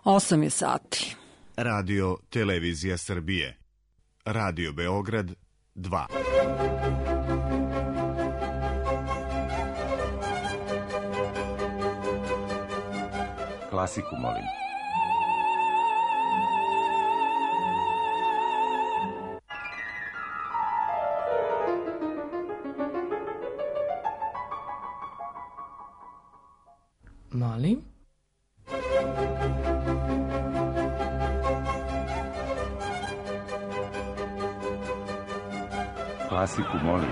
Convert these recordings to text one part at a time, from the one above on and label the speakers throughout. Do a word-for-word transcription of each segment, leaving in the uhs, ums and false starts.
Speaker 1: osam je sati.
Speaker 2: Radio Televizija Srbije. Radio Beograd dva.
Speaker 3: Klasiku molim.
Speaker 1: Molim.
Speaker 3: Klasiku molim.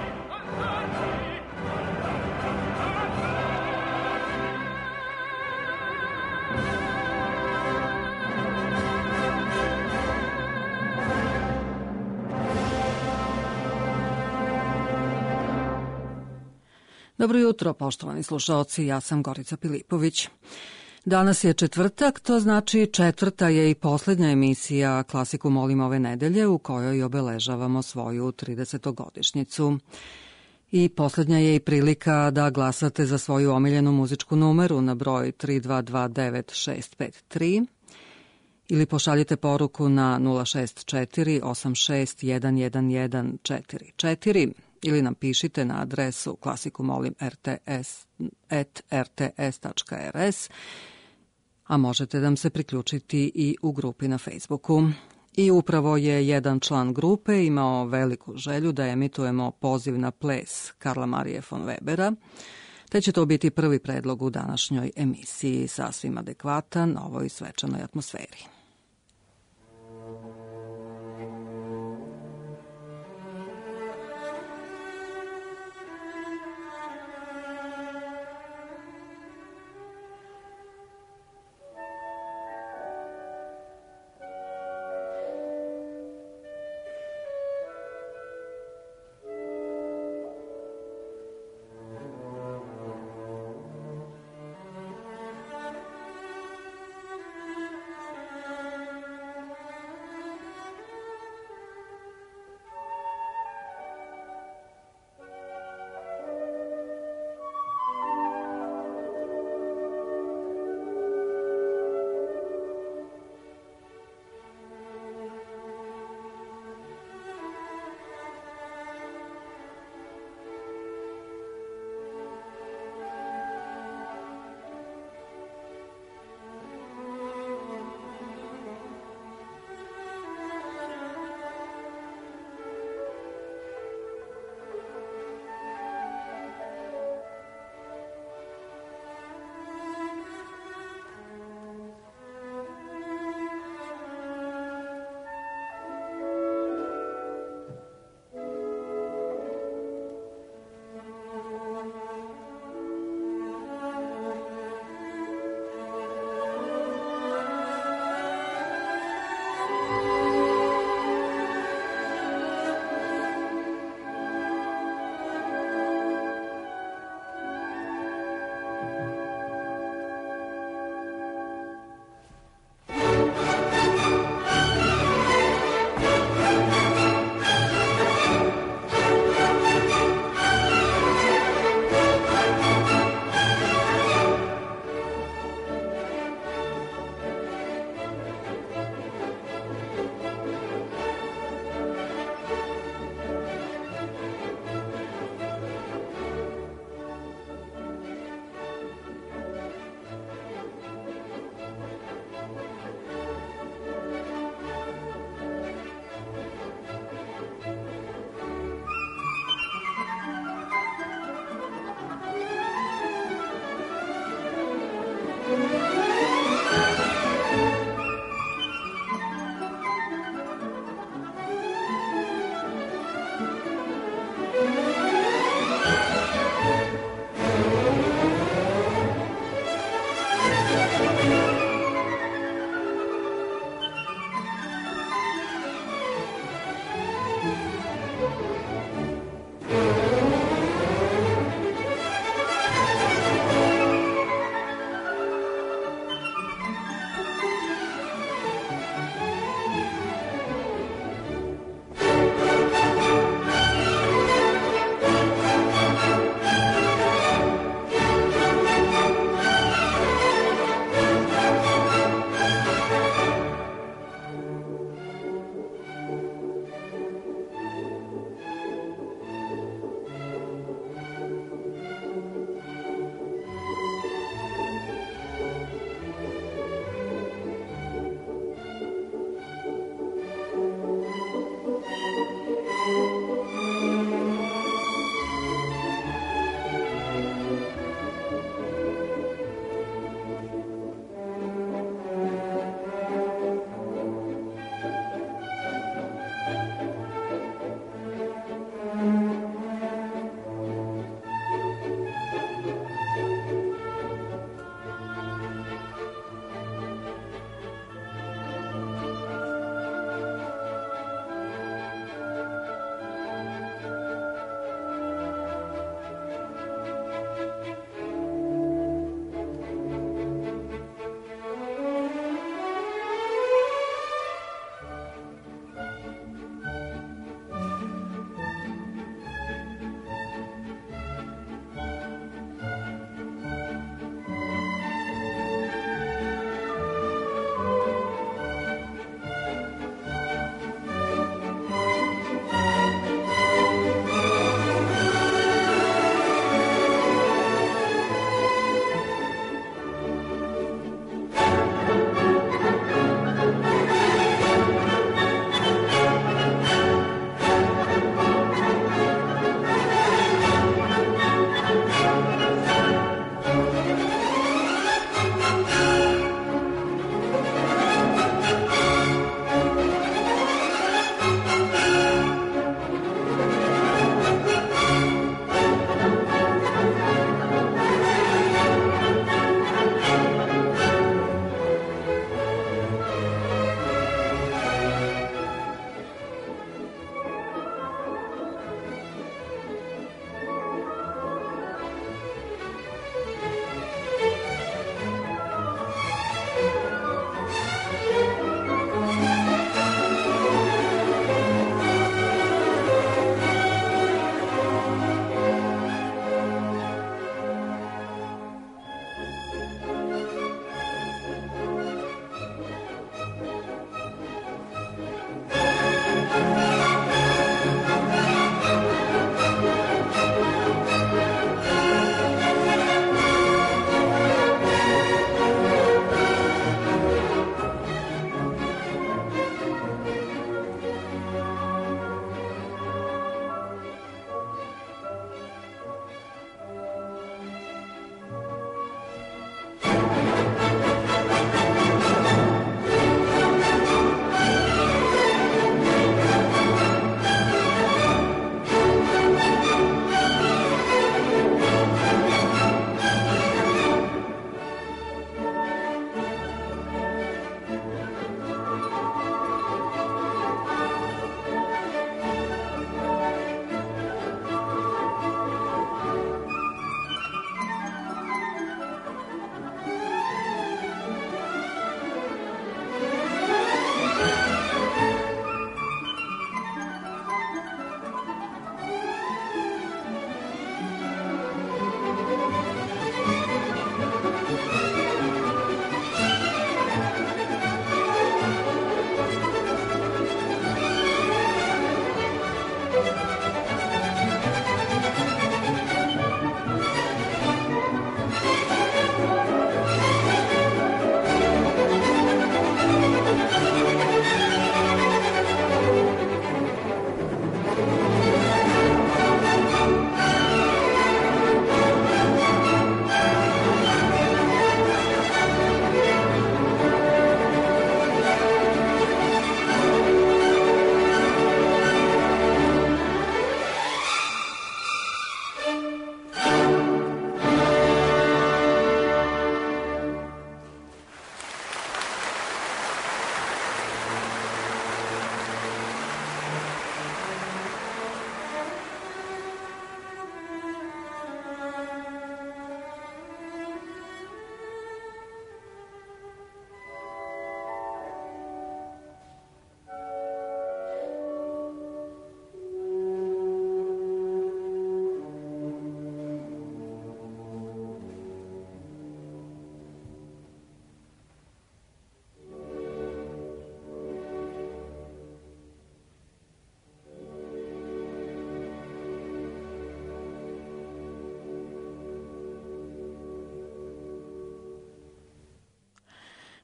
Speaker 1: Dobro jutro, poštovani slušaoci, ja sam Gorica Pilipović. Danas je četvrtak, to znači četvrta je i poslednja emisija Klasiku molim ove nedelje u kojoj obeležavamo svoju tridesetogodišnjicu. I poslednja je i prilika da glasate za svoju omiljenu muzičku numeru na broj tri dva dva devet šest pet tri ili pošaljite poruku na nula šest četiri osam šest jedan jedan jedan četiri četiri ili nam pišite na adresu klasikumolim rts at rts tačka r s, a možete nam se priključiti i u grupi na Facebooku. I upravo je jedan član grupe imao veliku želju da emitujemo poziv na ples Karla Marije von Webera, te će to biti prvi predlog u današnjoj emisiji, sasvim adekvatan ovoj svečanoj atmosferi.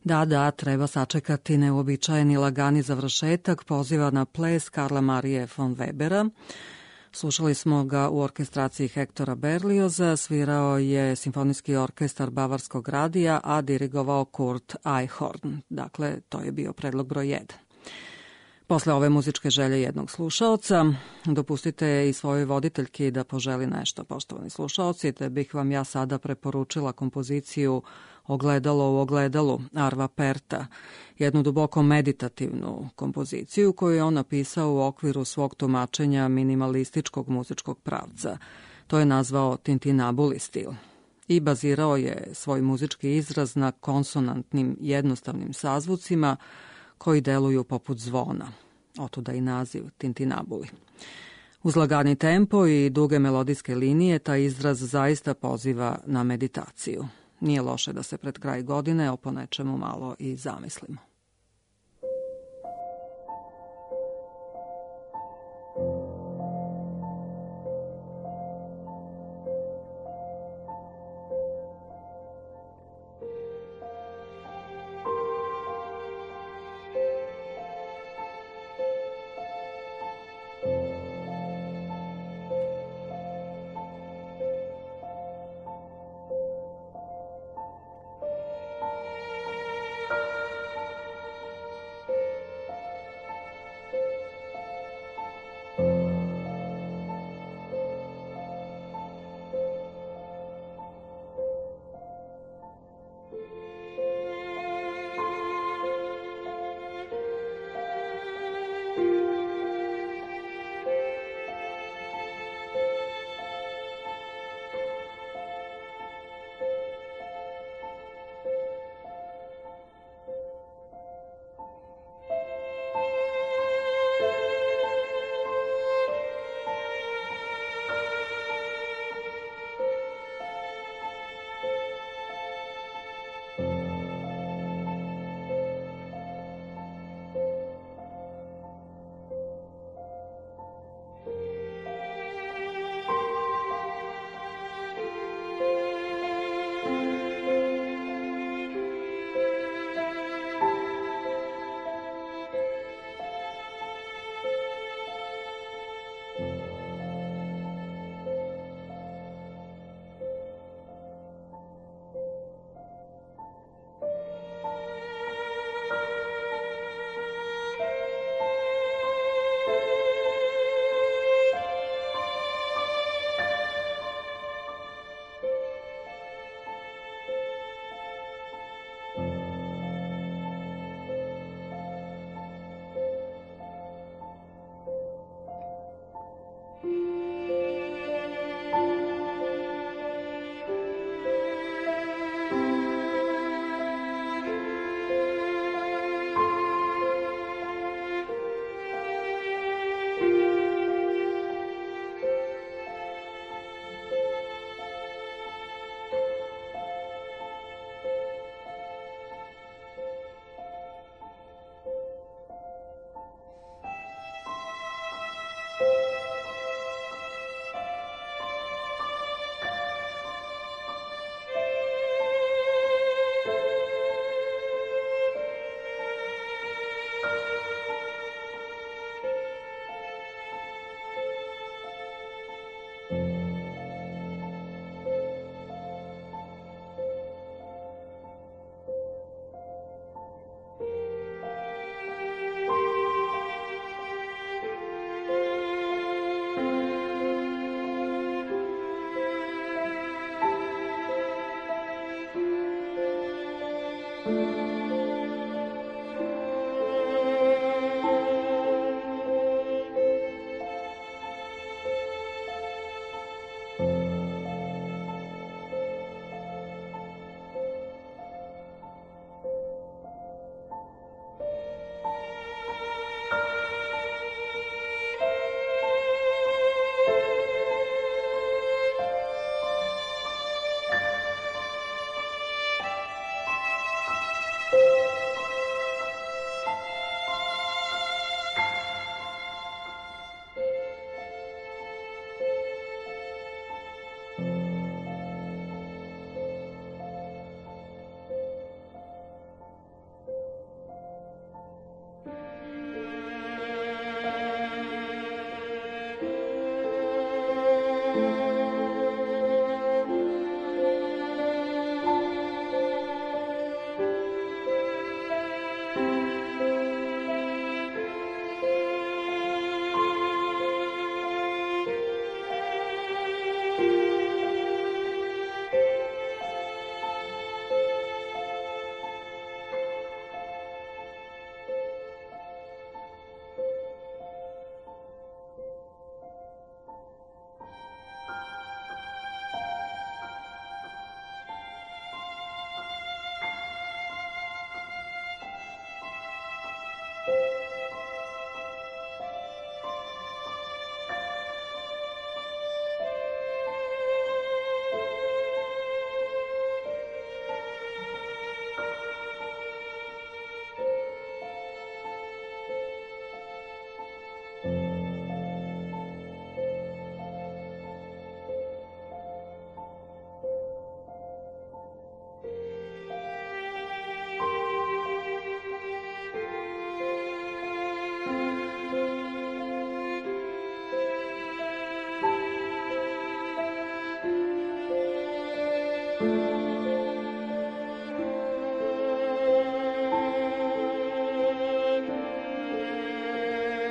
Speaker 1: Da, da, treba sačekati neuobičajeni lagani završetak poziva na ples Karla Marije von Webera. Slušali smo ga u orkestraciji Hektora Berlioza, svirao je Simfonijski orkestar Bavarskog radija, a dirigovao Kurt Eichhorn. Dakle, to je bio predlog broj jedan. Posle ove muzičke želje jednog slušaoca, dopustite i svojoj voditeljki da poželi nešto, poštovani slušaoci, te bih vam ja sada preporučila kompoziciju Ogledalo u ogledalu Arva Perta, jednu duboko meditativnu kompoziciju koju je on napisao u okviru svog tumačenja minimalističkog muzičkog pravca. To je nazvao tintinabuli stil i bazirao je svoj muzički izraz na konsonantnim jednostavnim sazvucima koji deluju poput zvona. Otuda i naziv tintinabuli. Uz lagani tempo i duge melodijske linije taj izraz zaista poziva na meditaciju. Nije loše da se pred kraj godine o ponečemu malo i zamislimo.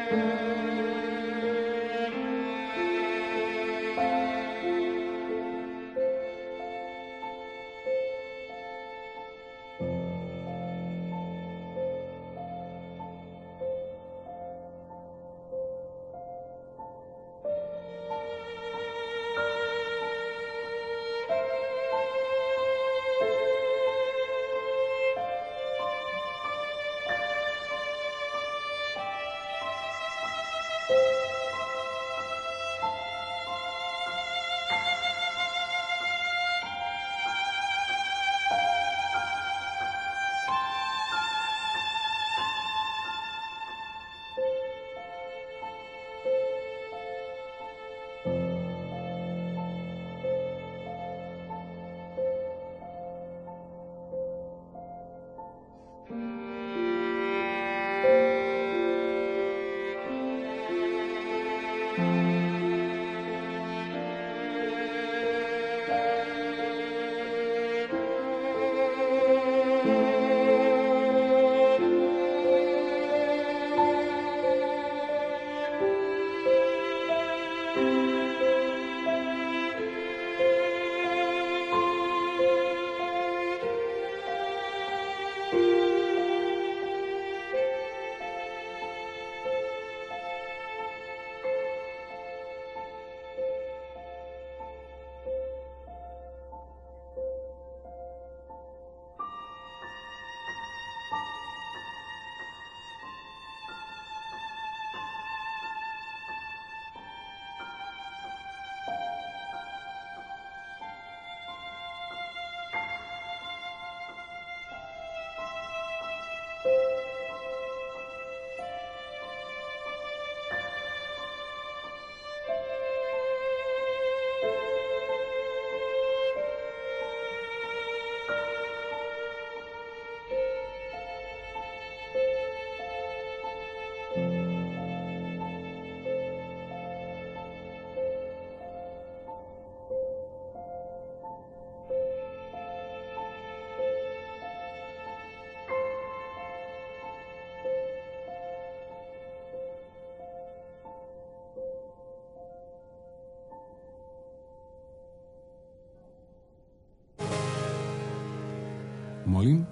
Speaker 3: Molim?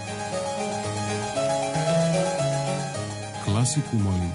Speaker 3: Klasiku molim.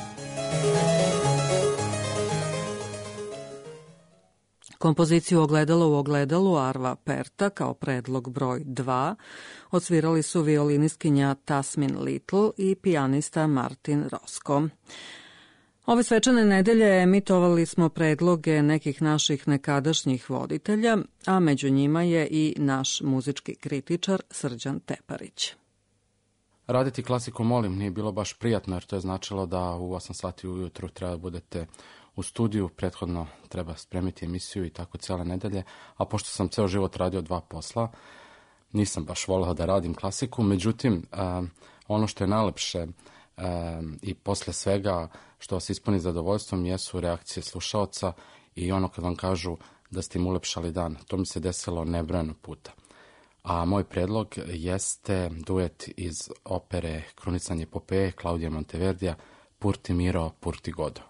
Speaker 1: Kompoziciju Ogledalo u ogledalu Arva Perta kao predlog broj dva odsvirali su violinistkinja Tasmin Little i pijanista Martin Rosko. Ove svečane nedelje emitovali smo predloge nekih naših nekadašnjih voditelja, a među njima je i naš muzički kritičar Srđan Teparić.
Speaker 4: Raditi klasiku molim nije bilo baš prijatno, jer to je značilo da u osam sati ujutru treba da budete u studiju, prethodno treba spremiti emisiju i tako cijele nedelje, a pošto sam ceo život radio dva posla, nisam baš voleo da radim klasiku, međutim, ono što je najlepše i posle svega što vas ispuni zadovoljstvom jesu reakcije slušaoca i ono kad vam kažu da ste im ulepšali dan. To mi se desilo nebrojeno puta. A moj predlog jeste duet iz opere Krunicanje epopeje Klaudija Monteverdija Purti Miro, Purti Godo.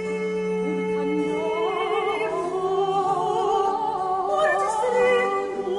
Speaker 5: Purti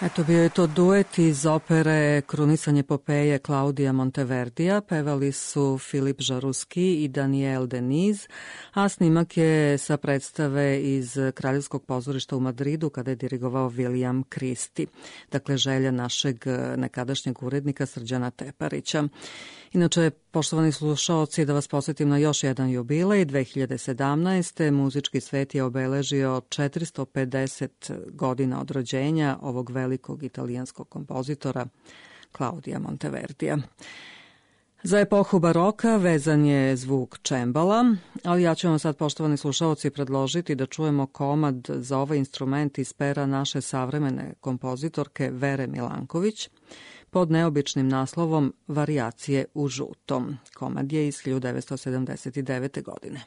Speaker 1: Eto, bio je to duet iz opere Krunisanje Popeje Klaudija Monteverdija. Pevali su Filip Žaruski i Daniel Deniz, a snimak je sa predstave iz Kraljevskog pozorišta u Madridu kada je dirigovao William Christie. Dakle, želja našeg nekadašnjeg urednika Srđana Teparića. Inače, poštovani slušaoci, da vas podsjetim na još jedan jubilej. dve hiljade sedamnaeste. muzički svet je obeležio četiristo pedeset godina od rođenja ovog velikog italijanskog kompozitora Klaudija Monteverdija. Za epohu baroka vezan je zvuk čembala, ali ja ću vam sad, poštovani slušaoci, predložiti da čujemo komad za ovaj instrument iz pera naše savremene kompozitorke Vere Milanković pod neobičnim naslovom Varijacije u žutom. Komad je iz hiljadu devetsto sedamdeset devete. godine.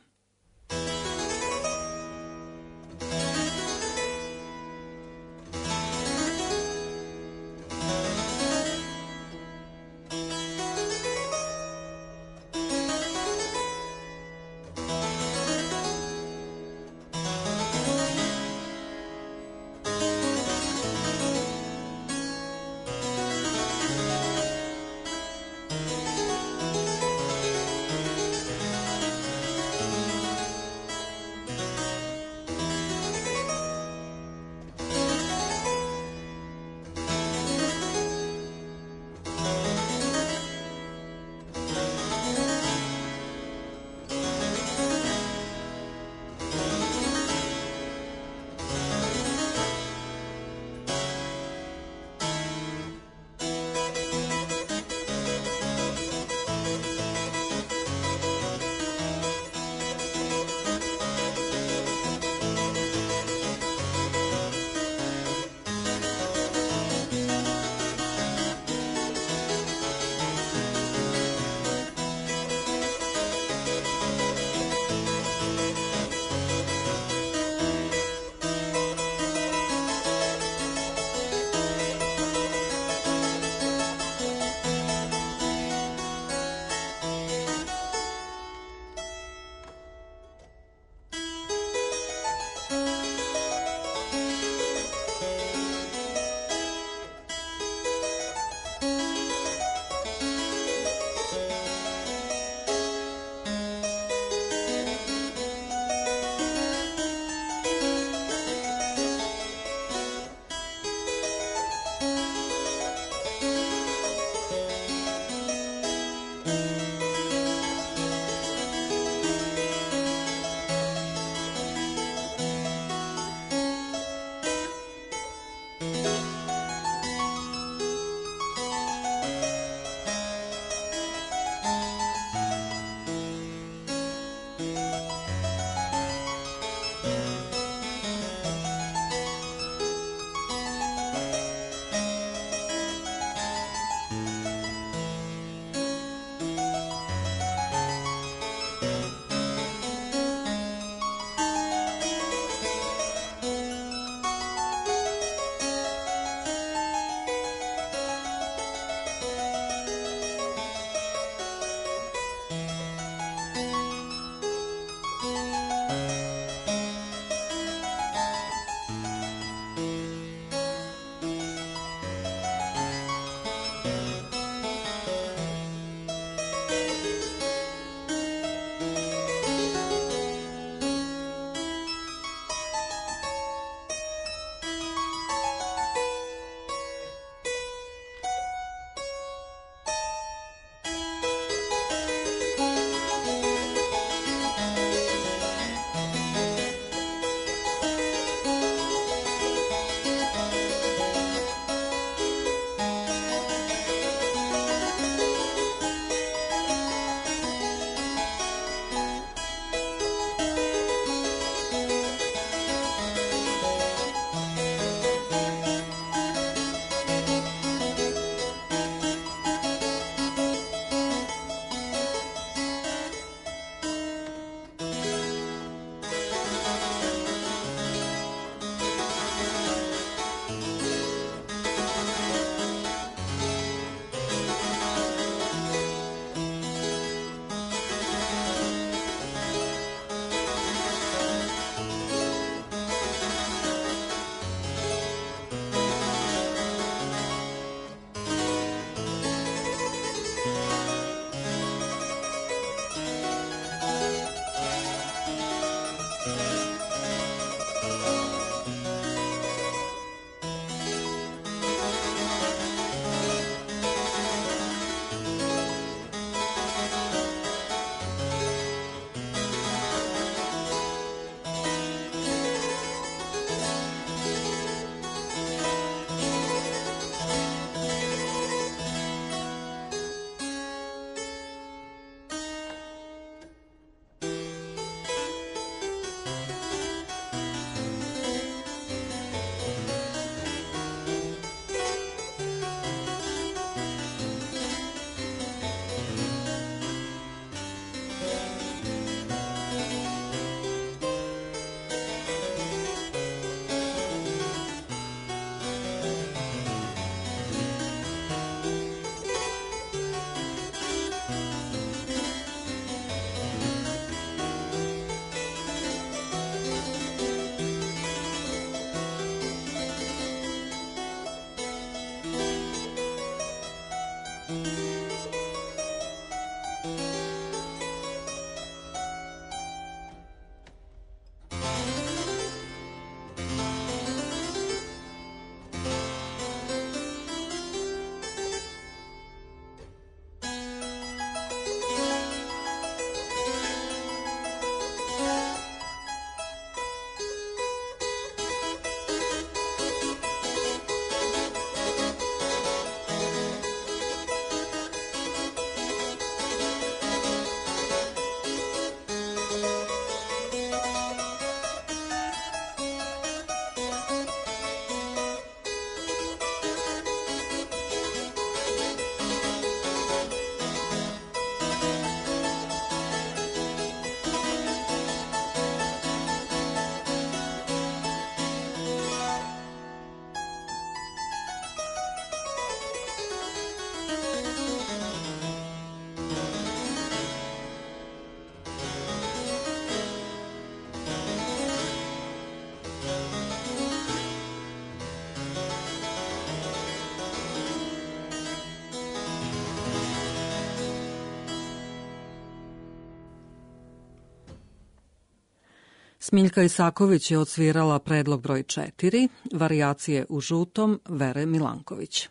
Speaker 1: Smiljka Isaković je odsvirala predlog broj četiri, varijacije u žutom Vere Milanković.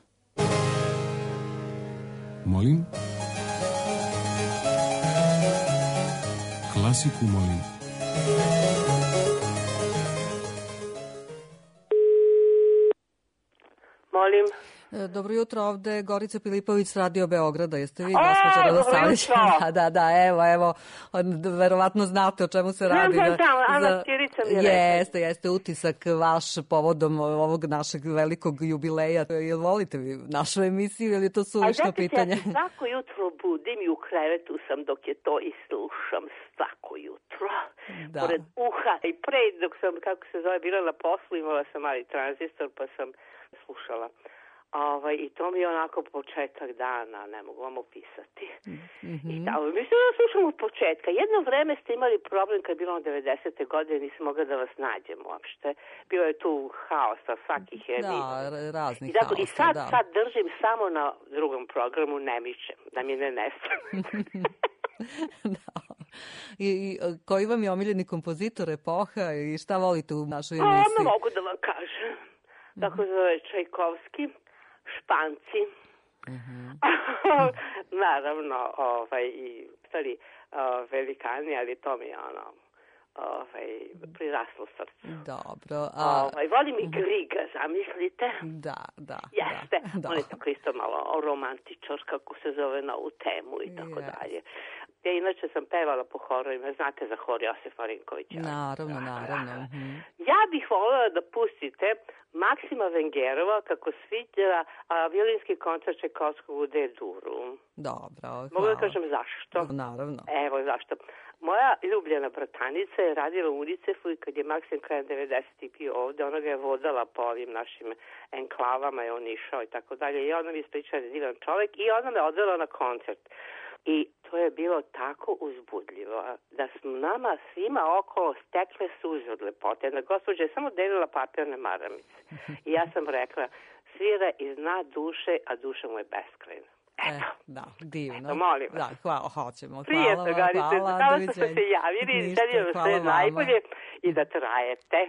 Speaker 3: Molim? Klasiku molim.
Speaker 5: Molim.
Speaker 1: Dobro jutro, ovde je Gorica Pilipović s Radio Beograda. Jeste vi, gospođa Radosavljević? Da, da, da, evo, evo, verovatno znate o čemu se radi.
Speaker 5: Znam, znam, Ana Ćirica mi je rekla.
Speaker 1: Jeste, jeste utisak vaš povodom ovog našeg velikog jubileja. Jel volite vi našu emisiju ili je to suvišno pitanje?
Speaker 5: Ja se svako jutro budim i u krevetu sam dok je to i slušam svako jutro. Da. Pored uha i pre dok sam, kako se zove, bila na poslu, imala sam mali tranzistor pa sam slušala. Ovaj, I to mi je onako početak dana, ne mogu vam opisati. Mm-hmm. I da, mislim da slušam od početka. Jedno vreme ste imali problem kad je bilo devedesete godine, nisam mogla da vas nađem uopšte. Bilo je tu haosa svakih emisija.
Speaker 1: Da, raznih
Speaker 5: I, tako,
Speaker 1: haosa,
Speaker 5: I sad,
Speaker 1: da.
Speaker 5: sad držim samo na drugom programu, ne mičem, da mi ne nestane.
Speaker 1: Da. I, I koji vam je omiljeni kompozitor, epoha i šta volite u našoj emisiji?
Speaker 5: A, mogu da vam kažem. Tako zove Čajkovski, Španci, uh-huh. naravno, ovaj, i stari uh, velikani, ali to mi je ono, ovaj, priraslo srcu.
Speaker 1: Dobro. A...
Speaker 5: Ovaj, volim i Griga, zamislite?
Speaker 1: Da, da.
Speaker 5: Jeste,
Speaker 1: da.
Speaker 5: on je tako isto malo romantičar, kako se zove, na ovu temu i tako yes. dalje. Ja inače sam pevala po horovima, znate za hor Josifa Rinkovića.
Speaker 1: Naravno, naravno. Mm-hmm.
Speaker 5: Ja bih voljela da pustite Maksima Vengerova kako sviđa a, violinski koncert Čajkovskog u D-duru.
Speaker 1: Dobro, hvala.
Speaker 5: Mogu da kažem zašto?
Speaker 1: Naravno.
Speaker 5: Evo zašto. Moja ljubljena bratanica je radila u UNICEF-u i kad je Maksim krajem devedesetih bio ovde, ona ga je vodala po ovim našim enklavama, je on išao i tako dalje. I ona mi ispričala da je divan čovek i ona me odvela na koncert. I to je bilo tako uzbudljivo da smo nama svima okolo stekle suze od lepote. Jedna gospođa je samo delila papirne maramice. I ja sam rekla, svira iz dna duše, a duša mu je beskrajna. Eto.
Speaker 1: E, da, divno.
Speaker 5: Eto, molim vas.
Speaker 1: Da, hvala, hoćemo.
Speaker 5: Prijetno, Garice, hvala što ste se javili, da li vam sve najbolje i da trajete.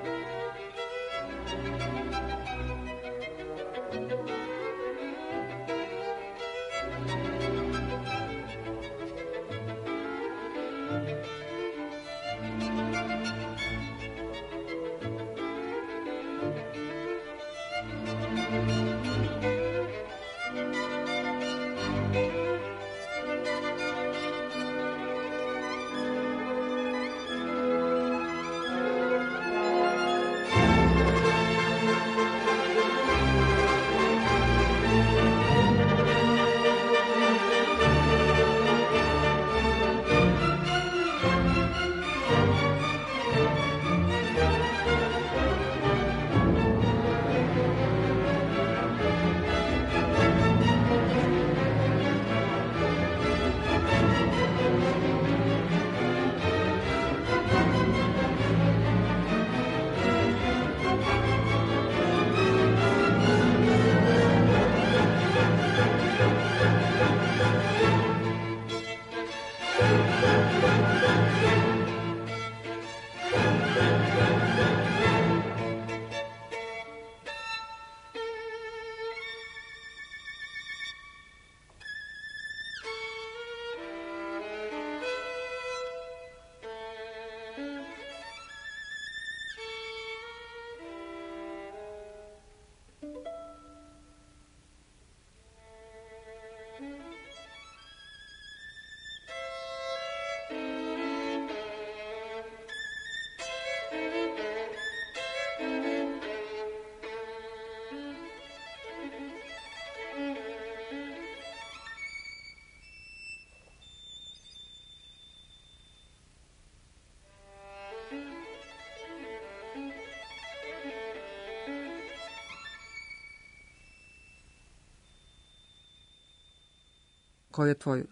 Speaker 1: Koji je tvoj...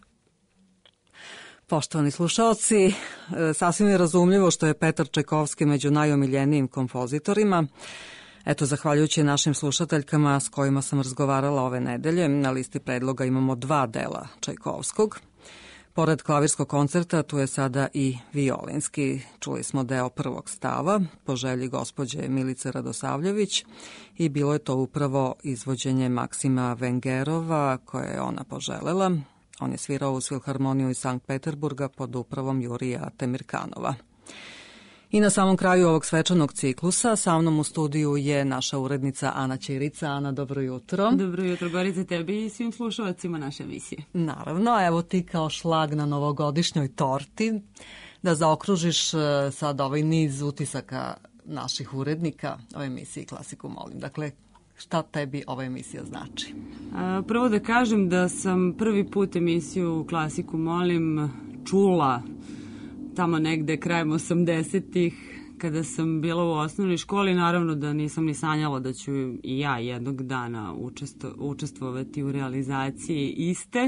Speaker 1: Poštovani slušalci, sasvim je razumljivo što je Petar Čajkovski među najomiljenijim kompozitorima. Eto, zahvaljujući našim slušateljkama s kojima sam razgovarala ove nedelje, na listi predloga imamo dva dela Čajkovskog. Pored klavirskog koncerta, tu je sada i violinski. Čuli smo deo prvog stava, po želji gospođe Milice Radosavljević, i bilo je to upravo izvođenje Maksima Vengerova, koje je ona poželela. On je svirao uz Filharmoniju iz Sankt Peterburga pod upravom Jurija Temirkanova. I na samom kraju ovog svečanog ciklusa sa mnom u studiju je naša urednica Ana Ćirica. Ana, dobro jutro.
Speaker 3: Dobro jutro, Gorice, tebi i svim slušalacima naše emisije.
Speaker 1: Naravno, evo ti kao šlag na novogodišnjoj torti da zaokružiš sad ovaj niz utisaka naših urednika o emisiji Klasiku molim. Dakle, šta tebi ova emisija znači?
Speaker 3: A, prvo da kažem da sam prvi put emisiju Klasiku molim čula tamo negde krajem osamdesetih, kada sam bila u osnovnoj školi. Naravno da nisam ni sanjala da ću i ja jednog dana učestvo, učestvovati u realizaciji iste.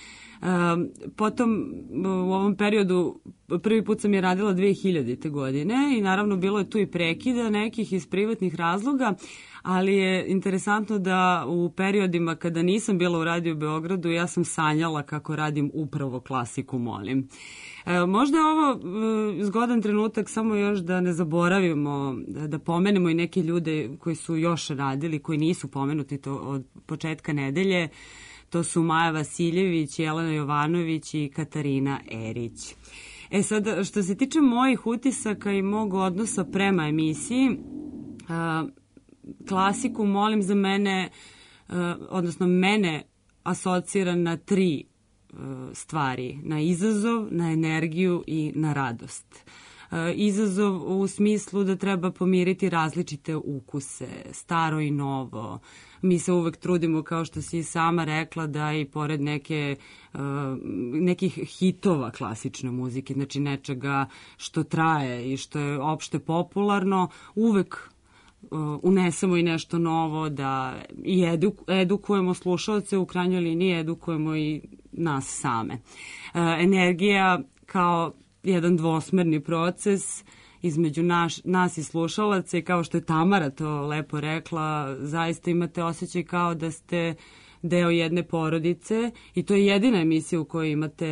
Speaker 3: Potom u ovom periodu prvi put sam je radila dve hiljadite. godine i naravno bilo je tu i prekida nekih iz privatnih razloga, ali je interesantno da u periodima kada nisam bila u Radio Beogradu ja sam sanjala kako radim upravo Klasiku molim. E, možda je ovo e, zgodan trenutak samo još da ne zaboravimo, da, da pomenemo i neke ljude koji su još radili, koji nisu pomenuti to od početka nedelje. To su Maja Vasiljević, Jelena Jovanović i Katarina Erić. E sad, što se tiče mojih utisaka i mog odnosa prema emisiji, a, Klasiku molim za mene, a, odnosno mene asocira na tri a, stvari. Na izazov, na energiju i na radost. Izazov u smislu da treba pomiriti različite ukuse, staro i novo. Mi se uvek trudimo, kao što si i sama rekla, da i pored neke, nekih hitova klasične muzike, znači nečega što traje i što je opšte popularno, uvek unesemo i nešto novo, da i edukujemo slušalce, u krajnjoj liniji edukujemo i nas same. Energija kao jedan dvosmerni proces između naš, nas i slušalaca, i kao što je Tamara to lepo rekla, zaista imate osjećaj kao da ste deo jedne porodice i to je jedina emisija u kojoj imate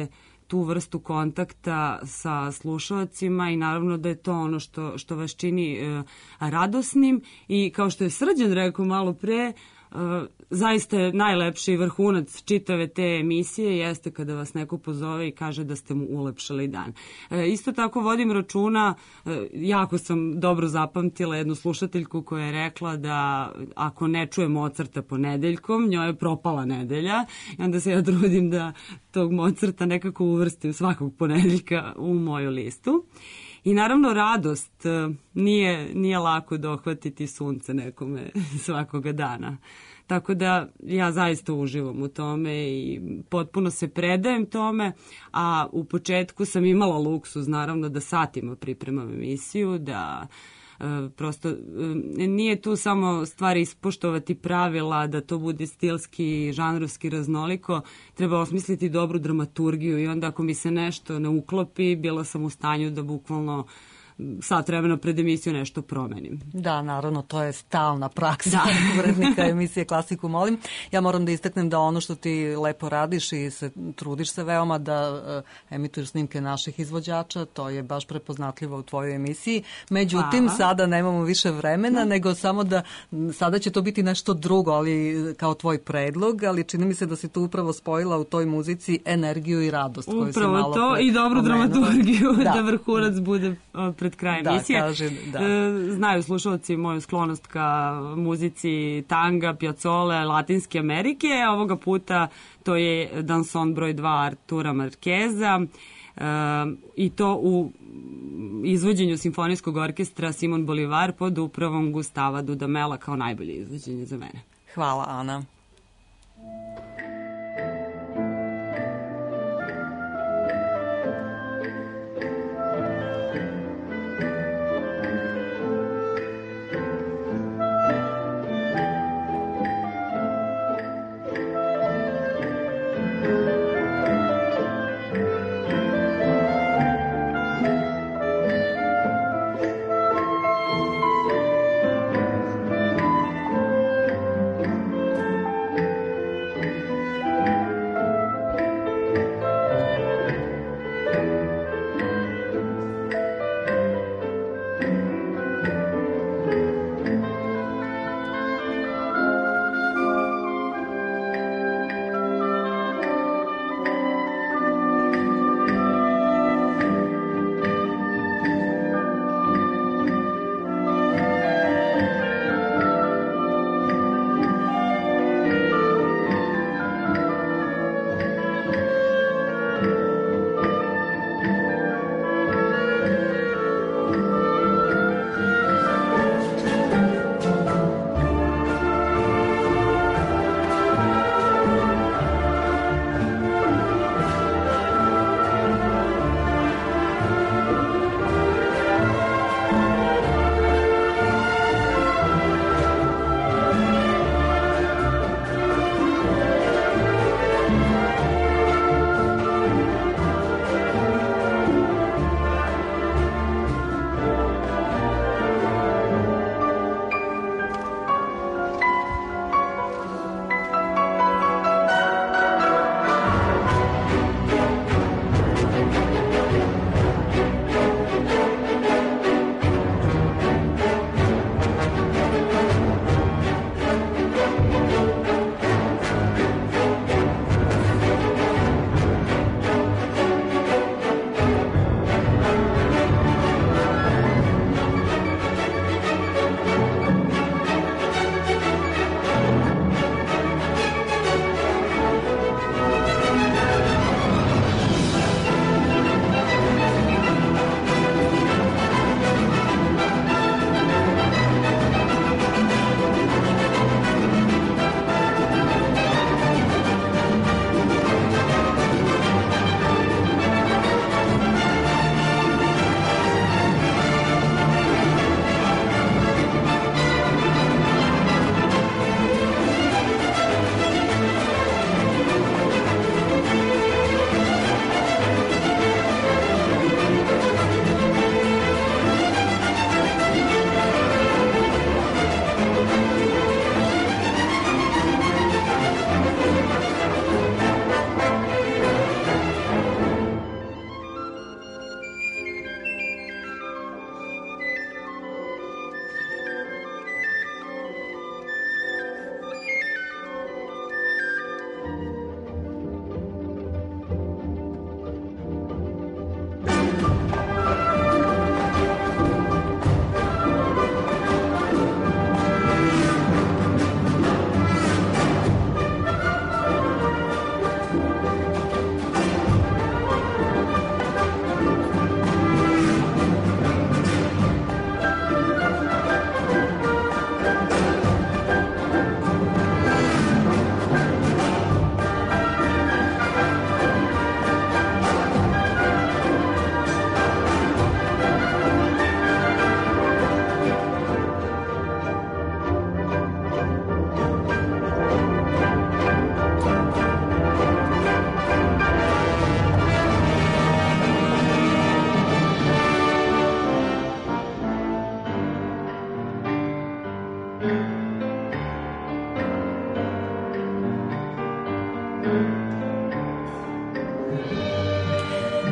Speaker 3: tu vrstu kontakta sa slušalcima i naravno da je to ono što, što vas čini e, radosnim i kao što je Srđan rekao malo pre, Uh, zaista je najlepši vrhunac čitave te emisije jeste kada vas neko pozove i kaže da ste mu ulepšali dan. Uh, isto tako vodim računa, uh, jako sam dobro zapamtila jednu slušateljku koja je rekla da ako ne čuje Mozarta ponedeljkom, njoj je propala nedelja i onda se ja trudim da tog Mozarta nekako uvrstim svakog ponedeljka u moju listu. I naravno radost, nije, nije lako dohvatiti sunce nekome svakoga dana. Tako da ja zaista uživam u tome i potpuno se predajem tome, a u početku sam imala luksuz naravno da satima pripremam emisiju, da prosto nije tu samo stvari ispoštovati pravila, da to bude stilski, žanrovski raznoliko, treba osmisliti dobru dramaturgiju i onda ako mi se nešto ne uklopi, bila sam u stanju da bukvalno sat vremena pred emisiju nešto promenim.
Speaker 1: Da, naravno, to je stalna praksa urednika emisije Klasiku molim. Ja moram da istaknem da ono što ti lepo radiš i se, trudiš se veoma da uh, emituješ snimke naših izvođača, to je baš prepoznatljivo u tvojoj emisiji. Međutim, Aha. sada nemamo više vremena, da. nego samo da, sada će to biti nešto drugo, ali kao tvoj predlog, ali čini mi se da si tu upravo spojila u toj muzici energiju i radost. Koju
Speaker 3: upravo
Speaker 1: si malo
Speaker 3: to i dobru
Speaker 1: pomenula.
Speaker 3: dramaturgiju, da, da vrhunac
Speaker 1: da.
Speaker 3: bude pred krajem
Speaker 1: da,
Speaker 3: emisije.
Speaker 1: Kaže, da.
Speaker 3: Znaju slušalci moju sklonost ka muzici tanga, pjacole, Latinske Amerike. Ovoga puta to je Danson broj dva Artura Markeza i to u izvođenju Simfonijskog orkestra Simon Bolivar pod upravom Gustava Dudamela kao najbolje izvođenje za mene.
Speaker 1: Hvala, Ana.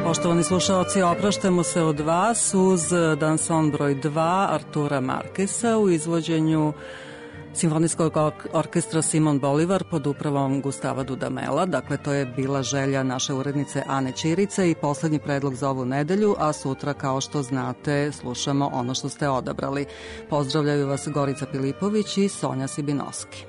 Speaker 1: Poštovani slušaoci, opraštamo se od vas uz danson broj dva Artura Markesa u izvođenju Simfonijskog orkestra Simon Bolivar pod upravom Gustava Dudamela. Dakle, to je bila želja naše urednice Ane Ćirice i poslednji predlog za ovu nedelju, a sutra, kao što znate, slušamo ono što ste odabrali. Pozdravljaju vas Gorica Pilipović i Sonja Sibinoski.